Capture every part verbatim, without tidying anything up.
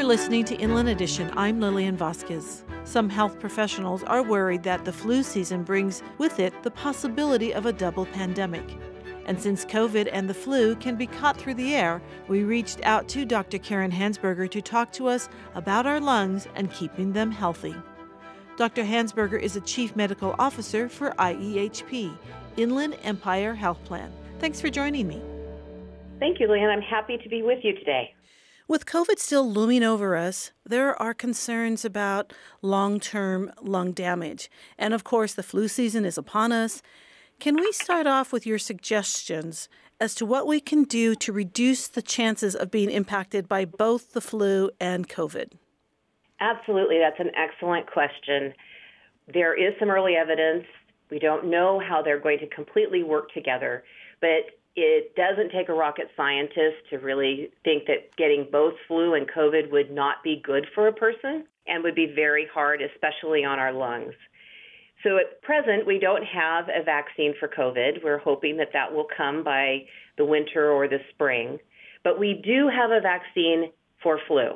listening to Inland Edition. I'm Lillian Vasquez. Some health professionals are worried that the flu season brings with it the possibility of a double pandemic. And since COVID and the flu can be caught through the air, we reached out to Doctor Karen Hansberger to talk to us about our lungs and keeping them healthy. Doctor Hansberger is a Chief Medical Officer for I E H P, Inland Empire Health Plan. Thanks for joining me. Thank you, Lillian. I'm happy to be with you today. With COVID still looming over us, there are concerns about long-term lung damage. And of course, the flu season is upon us. Can we start off with your suggestions as to what we can do to reduce the chances of being impacted by both the flu and COVID? Absolutely. That's an excellent question. There is some early evidence. We don't know how they're going to completely work together, but it doesn't take a rocket scientist to really think that getting both flu and COVID would not be good for a person and would be very hard, especially on our lungs. So at present, we don't have a vaccine for COVID. We're hoping that that will come by the winter or the spring. But we do have a vaccine for flu.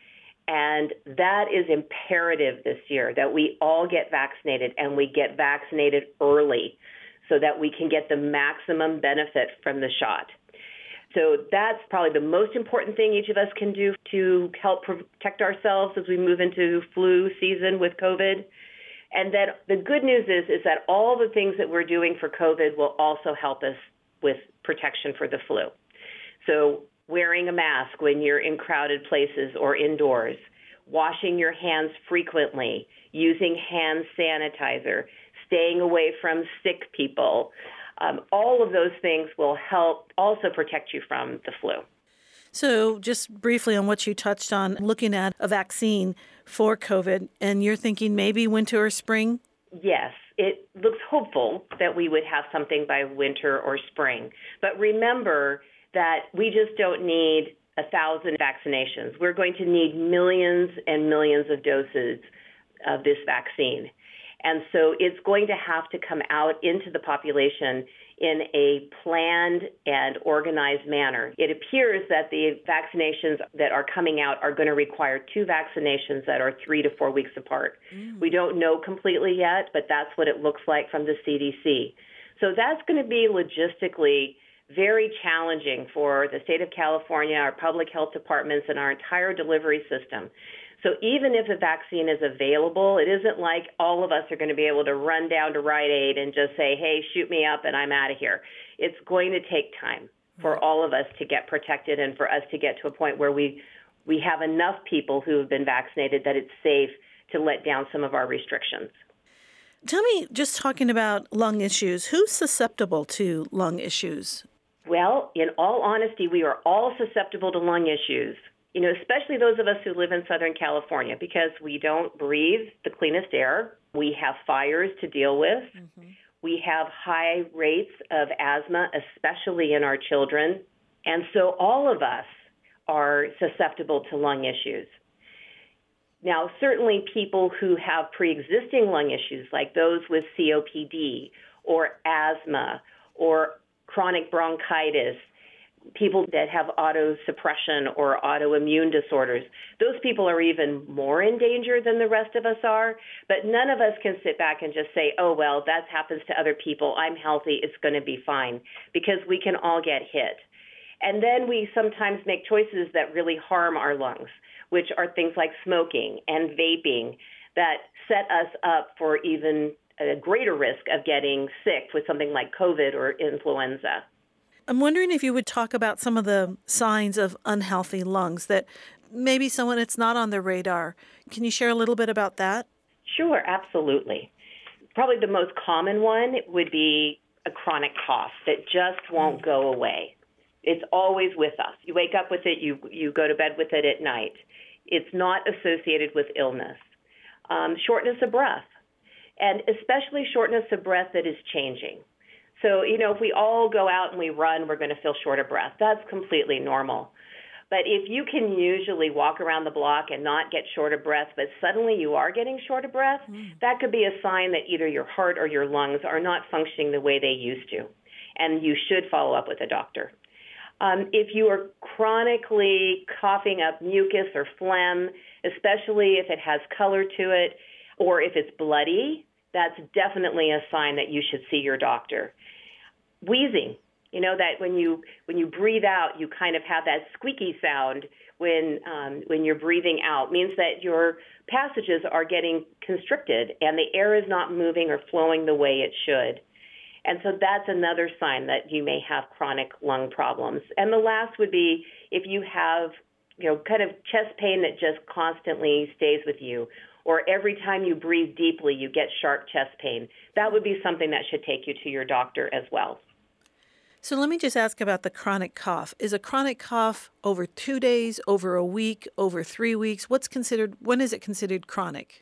And that is imperative this year, that we all get vaccinated and we get vaccinated early, so that we can get the maximum benefit from the shot. So that's probably the most important thing each of us can do to help protect ourselves as we move into flu season with COVID. And then the good news is, is that all the things that we're doing for COVID will also help us with protection for the flu. So wearing a mask when you're in crowded places or indoors, washing your hands frequently, using hand sanitizer, staying away from sick people. Um, all of those things will help also protect you from the flu. So just briefly on what you touched on, looking at a vaccine for COVID, and you're thinking maybe winter or spring? Yes, it looks hopeful that we would have something by winter or spring. But remember that we just don't need a thousand vaccinations. We're going to need millions and millions of doses of this vaccine. And so it's going to have to come out into the population in a planned and organized manner. It appears that the vaccinations that are coming out are going to require two vaccinations that are three to four weeks apart. Mm. We don't know completely yet, but that's what it looks like from the C D C. So that's going to be logistically very challenging for the state of California, our public health departments, and our entire delivery system. So even if a vaccine is available, it isn't like all of us are going to be able to run down to Rite Aid and just say, hey, shoot me up and I'm out of here. It's going to take time for all of us to get protected and for us to get to a point where we, we have enough people who have been vaccinated that it's safe to let down some of our restrictions. Tell me, just talking about lung issues, who's susceptible to lung issues? Well, in all honesty, we are all susceptible to lung issues. You know, especially those of us who live in Southern California, because we don't breathe the cleanest air. We have fires to deal with. Mm-hmm. We have high rates of asthma, especially in our children. And so all of us are susceptible to lung issues. Now, certainly people who have pre-existing lung issues, like those with C O P D or asthma or chronic bronchitis, people that have autosuppression or autoimmune disorders, those people are even more in danger than the rest of us are. But none of us can sit back and just say, oh, well, that happens to other people. I'm healthy. It's going to be fine, because we can all get hit. And then we sometimes make choices that really harm our lungs, which are things like smoking and vaping that set us up for even a greater risk of getting sick with something like COVID or influenza. I'm wondering if you would talk about some of the signs of unhealthy lungs that maybe someone it's not on their radar. Can you share a little bit about that? Sure, absolutely. Probably the most common one would be a chronic cough that just won't go away. It's always with us. You wake up with it, you you go to bed with it at night. It's not associated with illness. Um, shortness of breath, and especially shortness of breath that is changing. So, you know, if we all go out and we run, we're going to feel short of breath. That's completely normal. But if you can usually walk around the block and not get short of breath, but suddenly you are getting short of breath, mm. that could be a sign that either your heart or your lungs are not functioning the way they used to. And you should follow up with a doctor. Um, if you are chronically coughing up mucus or phlegm, especially if it has color to it, or if it's bloody, that's definitely a sign that you should see your doctor. Wheezing, you know that when you when you breathe out, you kind of have that squeaky sound when um, when you're breathing out, means that your passages are getting constricted and the air is not moving or flowing the way it should. And so that's another sign that you may have chronic lung problems. And the last would be if you have, you know, kind of chest pain that just constantly stays with you, or every time you breathe deeply, you get sharp chest pain. That would be something that should take you to your doctor as well. So let me just ask about the chronic cough. Is a chronic cough over two days, over a week, over three weeks? What's considered, when is it considered chronic?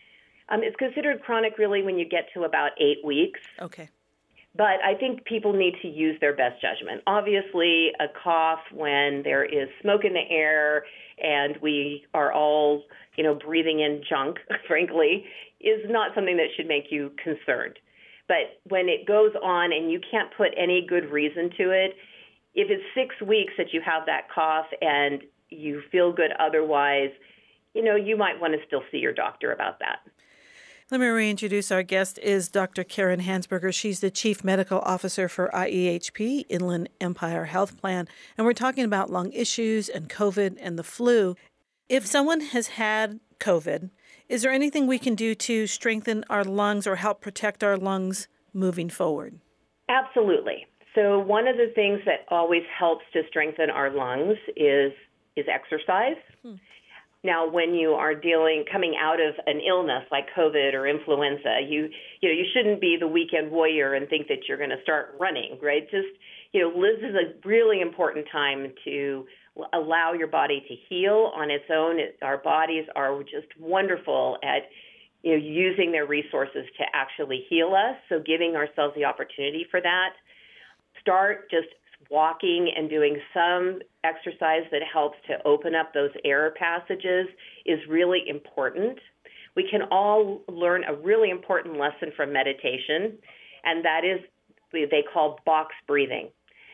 Um, it's considered chronic really when you get to about eight weeks. Okay. But I think people need to use their best judgment. Obviously, a cough when there is smoke in the air and we are all, you know, breathing in junk, frankly, is not something that should make you concerned. But when it goes on and you can't put any good reason to it, if it's six weeks that you have that cough and you feel good otherwise, you know, you might want to still see your doctor about that. Let me reintroduce our guest is Doctor Karen Hansberger. She's the Chief Medical Officer for I E H P, Inland Empire Health Plan, and we're talking about lung issues and COVID and the flu. If someone has had COVID, is there anything we can do to strengthen our lungs or help protect our lungs moving forward? Absolutely. So one of the things that always helps to strengthen our lungs is is exercise. Hmm. Now, when you are dealing, coming out of an illness like COVID or influenza, you, you know, you shouldn't be the weekend warrior and think that you're going to start running, right? Just, you know, this is a really important time to allow your body to heal on its own. It, our bodies are just wonderful at, you know, using their resources to actually heal us. So giving ourselves the opportunity for that. Start just walking and doing some exercise that helps to open up those air passages is really important. We can all learn a really important lesson from meditation, and that is they call box breathing.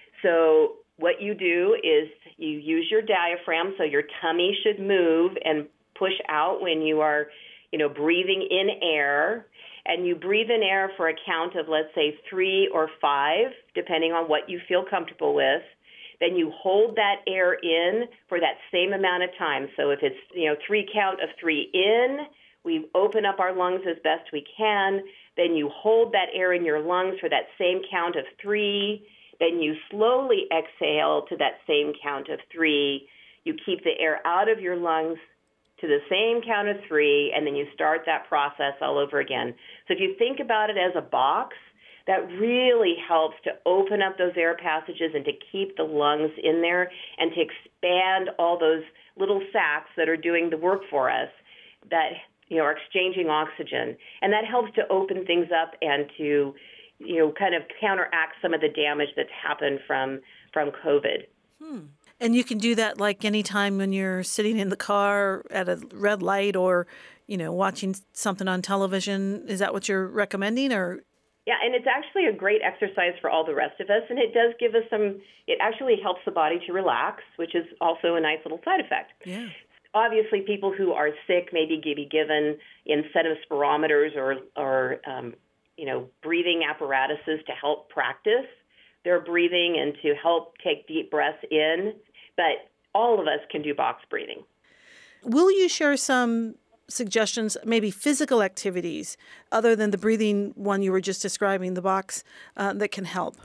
So what you do is you use your diaphragm, so your tummy should move and push out when you are, you know, breathing in air. And you breathe in air for a count of, let's say, three or five, depending on what you feel comfortable with. Then you hold that air in for that same amount of time. So if it's, you know, three count of three in, we open up our lungs as best we can. Then you hold that air in your lungs for that same count of three. Then you slowly exhale to that same count of three. You keep the air out of your lungs to the same count of three, and then you start that process all over again. So if you think about it as a box, that really helps to open up those air passages and to keep the lungs in there and to expand all those little sacs that are doing the work for us that, you know, are exchanging oxygen. And that helps to open things up and to, you know, kind of counteract some of the damage that's happened from, from COVID. Hmm. And you can do that like anytime when you're sitting in the car at a red light or, you know, watching something on television. Is that what you're recommending? Or yeah, and it's actually a great exercise for all the rest of us. And it does give us some, it actually helps the body to relax, which is also a nice little side effect. Yeah. Obviously, people who are sick may be given incentive spirometers or, or um, you know, breathing apparatuses to help practice their breathing and to help take deep breaths in. But all of us can do box breathing. Will you share some suggestions, maybe physical activities, other than the breathing one you were just describing, the box, uh, that can help?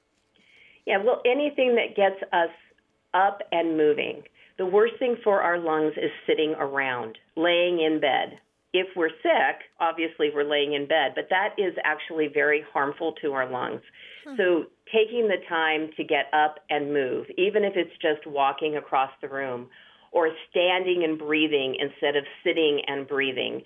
Yeah, well, anything that gets us up and moving. The worst thing for our lungs is sitting around, laying in bed. If we're sick, obviously we're laying in bed, but that is actually very harmful to our lungs. Hmm. So taking the time to get up and move, even if it's just walking across the room or standing and breathing instead of sitting and breathing,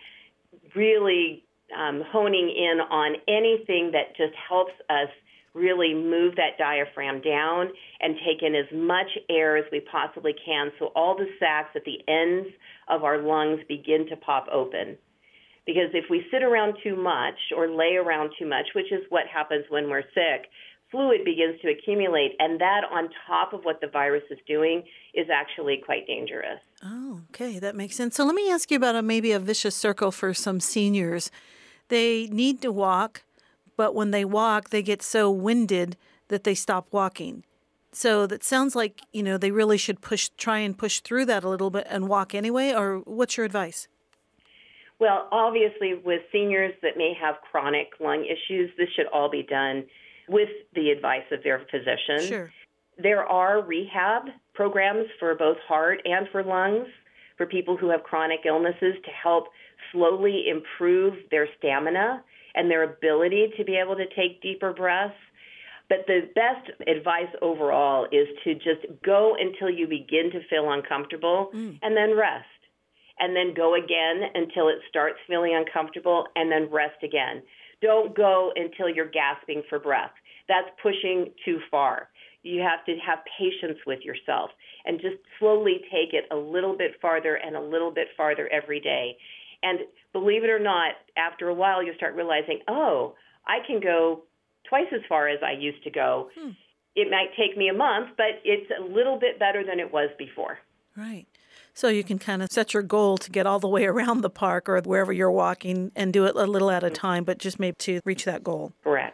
really um, honing in on anything that just helps us really move that diaphragm down and take in as much air as we possibly can so all the sacs at the ends of our lungs begin to pop open. Because if we sit around too much or lay around too much, which is what happens when we're sick, fluid begins to accumulate, and that on top of what the virus is doing is actually quite dangerous. Oh, okay, that makes sense. So let me ask you about a, maybe a vicious circle for some seniors. They need to walk, but when they walk, they get so winded that they stop walking. So that sounds like, you know, they really should push, try and push through that a little bit and walk anyway, or what's your advice? Well, obviously, with seniors that may have chronic lung issues, this should all be done with the advice of their physician. Sure. There are rehab programs for both heart and for lungs for people who have chronic illnesses to help slowly improve their stamina and their ability to be able to take deeper breaths. But the best advice overall is to just go until you begin to feel uncomfortable mm. and then rest. And then go again until it starts feeling uncomfortable, and then rest again. Don't go until you're gasping for breath. That's pushing too far. You have to have patience with yourself and just slowly take it a little bit farther and a little bit farther every day. And believe it or not, after a while, you start realizing, oh, I can go twice as far as I used to go. Hmm. It might take me a month, but it's a little bit better than it was before. Right. So you can kind of set your goal to get all the way around the park or wherever you're walking and do it a little at a time, but just maybe to reach that goal. Correct.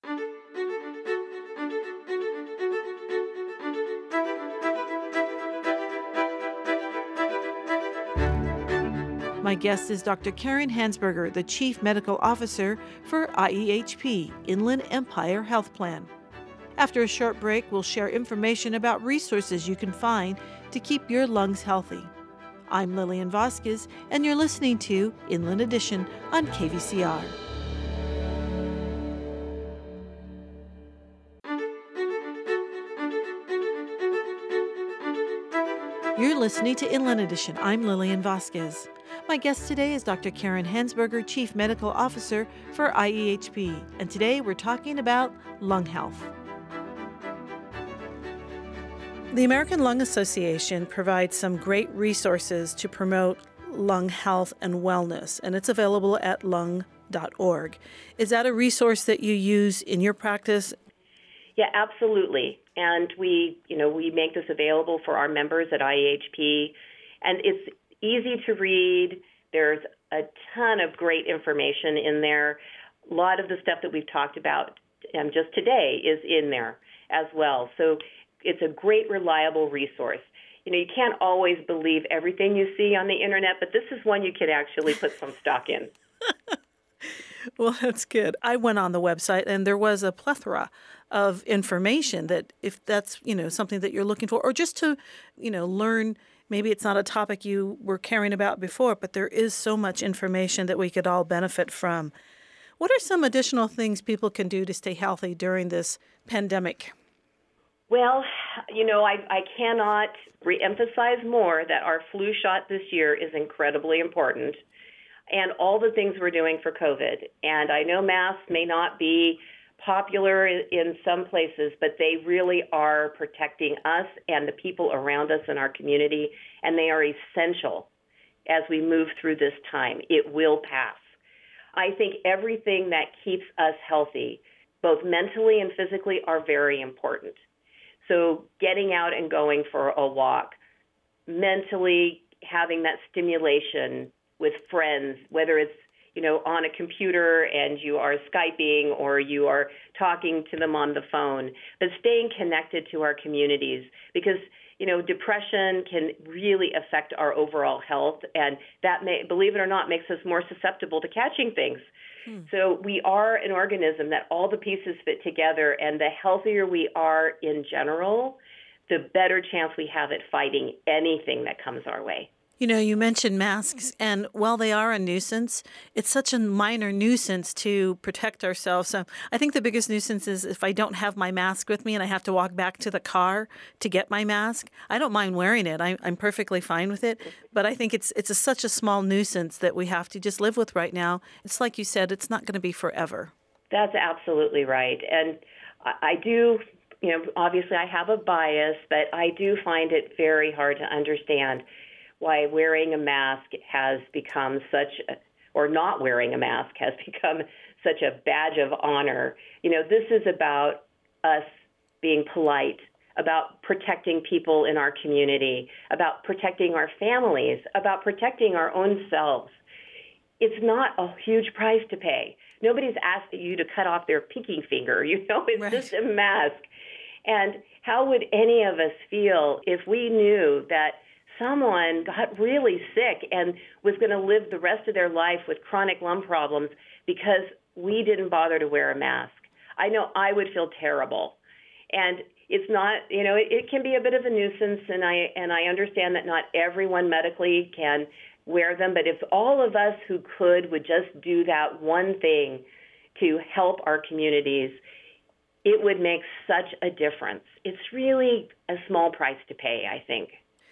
My guest is Doctor Karen Hansberger, the Chief Medical Officer for I E H P, Inland Empire Health Plan. After a short break, we'll share information about resources you can find to keep your lungs healthy. I'm Lillian Vasquez, and you're listening to Inland Edition on K V C R. You're listening to Inland Edition. I'm Lillian Vasquez. My guest today is Doctor Karen Hansberger, Chief Medical Officer for I E H P, and today we're talking about lung health. The American Lung Association provides some great resources to promote lung health and wellness, and it's available at lung dot org. Is that a resource that you use in your practice? Yeah, absolutely. And we, you know, we make this available for our members at I E H P, and it's easy to read. There's a ton of great information in there. A lot of the stuff that we've talked about um, just today is in there as well. So it's a great, reliable resource. You know, you can't always believe everything you see on the internet, but this is one you can actually put some stock in. Well, that's good. I went on the website, and there was a plethora of information that if that's, you know, something that you're looking for, or just to, you know, learn, maybe it's not a topic you were caring about before, but there is so much information that we could all benefit from. What are some additional things people can do to stay healthy during this pandemic? Well, you know, I, I cannot reemphasize more that our flu shot this year is incredibly important, and all the things we're doing for COVID. And I know masks may not be popular in, in some places, but they really are protecting us and the people around us in our community, and they are essential as we move through this time. It will pass. I think everything that keeps us healthy, both mentally and physically, are very important. So getting out and going for a walk, mentally having that stimulation with friends, whether it's, you know, on a computer and you are Skyping or you are talking to them on the phone, but staying connected to our communities, because, you know, depression can really affect our overall health, and that, may, believe it or not, makes us more susceptible to catching things. Hmm. So we are an organism that all the pieces fit together, and the healthier we are in general, the better chance we have at fighting anything that comes our way. You know, you mentioned masks, and while they are a nuisance, it's such a minor nuisance to protect ourselves. So I think the biggest nuisance is if I don't have my mask with me and I have to walk back to the car to get my mask. I don't mind wearing it. I, I'm perfectly fine with it. But I think it's it's a, such a small nuisance that we have to just live with right now. It's like you said, it's not going to be forever. That's absolutely right. And I, I do, you know, obviously I have a bias, but I do find it very hard to understand why wearing a mask has become such, a, or not wearing a mask has become such a badge of honor. You know, this is about us being polite, about protecting people in our community, about protecting our families, about protecting our own selves. It's not a huge price to pay. Nobody's asking you to cut off their pinky finger. You know, it's right. just a mask. And how would any of us feel if we knew that someone got really sick and was going to live the rest of their life with chronic lung problems because we didn't bother to wear a mask? I know I would feel terrible. And it's not, you know, it, it can be a bit of a nuisance, and I and I understand that not everyone medically can wear them, but if all of us who could would just do that one thing to help our communities, it would make such a difference. It's really a small price to pay, I think.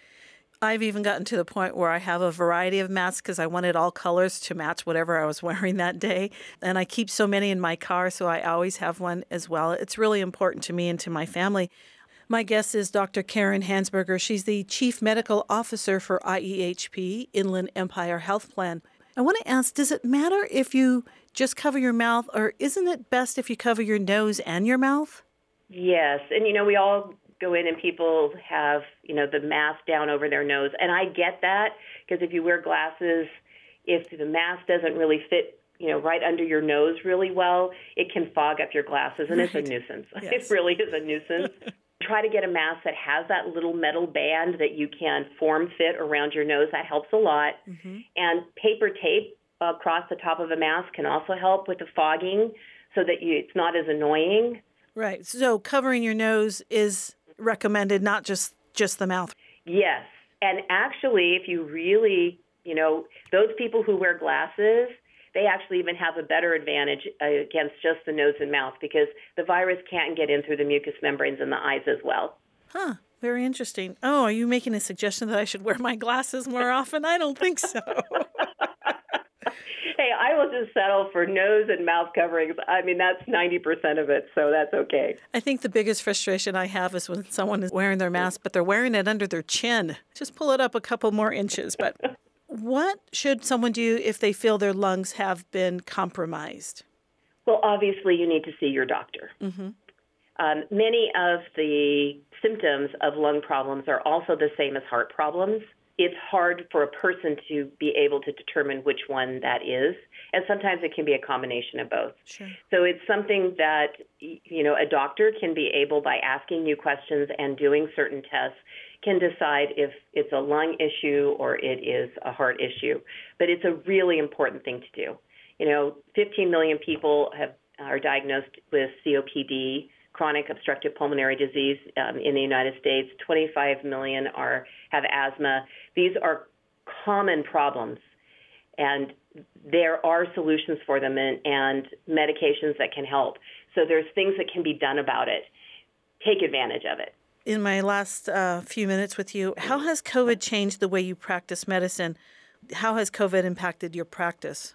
I've even gotten to the point where I have a variety of masks because I wanted all colors to match whatever I was wearing that day. And I keep so many in my car, so I always have one as well. It's really important to me and to my family. My guest is Doctor Karen Hansberger. She's the Chief Medical Officer for I E H P, Inland Empire Health Plan. I want to ask, does it matter if you just cover your mouth, or isn't it best if you cover your nose and your mouth? Yes. And, you know, we all go in and people have, you know, the mask down over their nose. And I get that, because if you wear glasses, if the mask doesn't really fit, you know, right under your nose really well, it can fog up your glasses, and right. It's a nuisance. Yes. It really is a nuisance. Try to get a mask that has that little metal band that you can form fit around your nose. That helps a lot. Mm-hmm. And paper tape across the top of a mask can also help with the fogging so that you, it's not as annoying. Right. So covering your nose is recommended, not just, just the mouth. Yes. And actually, if you really, you know, those people who wear glasses, they actually even have a better advantage against just the nose and mouth, because the virus can't get in through the mucous membranes in the eyes as well. Huh. Very interesting. Oh, are you making a suggestion that I should wear my glasses more often? I don't think so. Hey, I will just settle for nose and mouth coverings. I mean, that's ninety percent of it, so that's okay. I think the biggest frustration I have is when someone is wearing their mask, but they're wearing it under their chin. Just pull it up a couple more inches. But what should someone do if they feel their lungs have been compromised? Well, obviously, you need to see your doctor. Mm-hmm. Um, many of the symptoms of lung problems are also the same as heart problems. It's hard for a person to be able to determine which one that is, and sometimes it can be a combination of both. Sure. So it's something that, you know, a doctor can be able, by asking you questions and doing certain tests, can decide if it's a lung issue or it is a heart issue. But it's a really important thing to do. You know, fifteen million people have are diagnosed with C O P D, chronic obstructive pulmonary disease, um, in the United States. twenty-five million are have asthma. These are common problems, and there are solutions for them and, and medications that can help. So there's things that can be done about it. Take advantage of it. In my last uh, few minutes with you, how has COVID changed the way you practice medicine? How has COVID impacted your practice?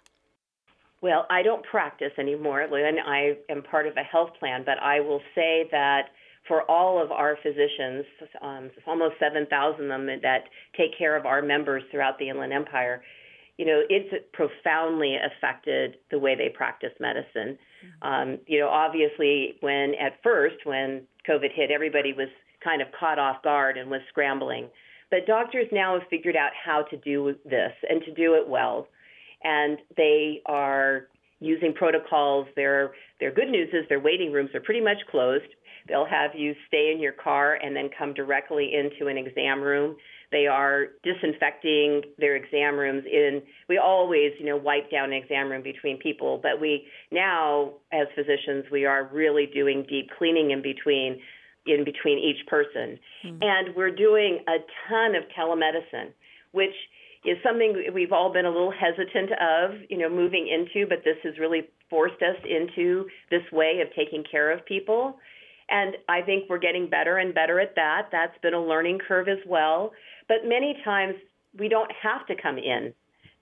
Well, I don't practice anymore, Lynn. I am part of a health plan, but I will say that for all of our physicians, um, almost seven thousand of them that take care of our members throughout the Inland Empire, you know, it's profoundly affected the way they practice medicine. Mm-hmm. Um, you know, obviously, when at first, when COVID hit, everybody was kind of caught off guard and was scrambling. But doctors now have figured out how to do this and to do it well. And they are using protocols. Their their good news is their waiting rooms are pretty much closed. They'll have you stay in your car and then come directly into an exam room. They are disinfecting their exam rooms. In we always, you know, wipe down an exam room between people, but we now, as physicians, we are really doing deep cleaning in between in between each person. Mm-hmm. And we're doing a ton of telemedicine, which is something we've all been a little hesitant of, you know, moving into, but this has really forced us into this way of taking care of people. And I think we're getting better and better at that. That's been a learning curve as well. But many times we don't have to come in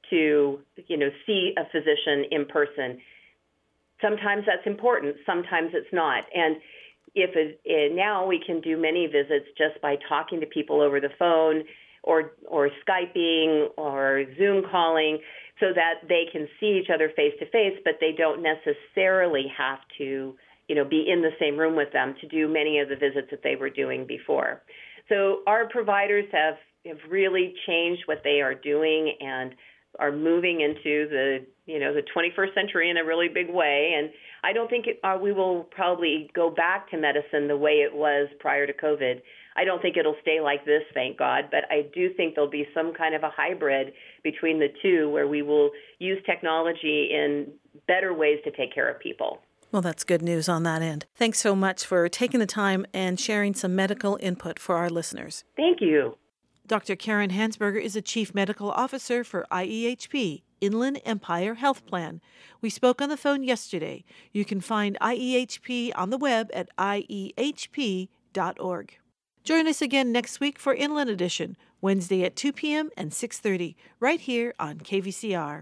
to, you know, see a physician in person. Sometimes that's important. Sometimes it's not. And if it, it, now we can do many visits just by talking to people over the phone, or or Skyping or Zoom calling, so that they can see each other face to face, but they don't necessarily have to you know, be in the same room with them to do many of the visits that they were doing before. So our providers have, have really changed what they are doing and are moving into the, you know, the twenty-first century in a really big way. And I don't think it, uh, we will probably go back to medicine the way it was prior to COVID. I don't think it'll stay like this, thank God, but I do think there'll be some kind of a hybrid between the two where we will use technology in better ways to take care of people. Well, that's good news on that end. Thanks so much for taking the time and sharing some medical input for our listeners. Thank you. Doctor Karen Hansberger is a Chief Medical Officer for I E H P, Inland Empire Health Plan. We spoke on the phone yesterday. You can find I E H P on the web at I E H P dot org. Join us again next week for Inland Edition, Wednesday at two p.m. and six thirty, right here on K V C R.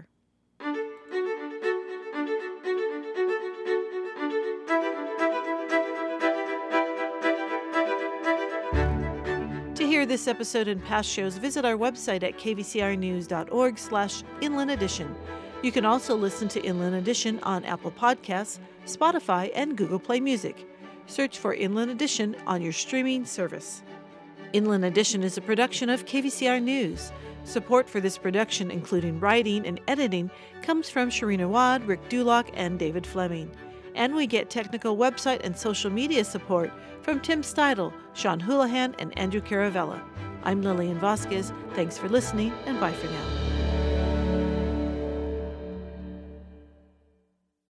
To hear this episode and past shows, visit our website at k v c r news dot org slash inland edition. You can also listen to Inland Edition on Apple Podcasts, Spotify, and Google Play Music. Search for Inland Edition on your streaming service. Inland Edition is a production of K V C R News. Support for this production, including writing and editing, comes from Sharina Wad, Rick Dulock, and David Fleming. And we get technical website and social media support from Tim Steidel, Sean Houlihan, and Andrew Caravella. I'm Lillian Vasquez. Thanks for listening, and bye for now.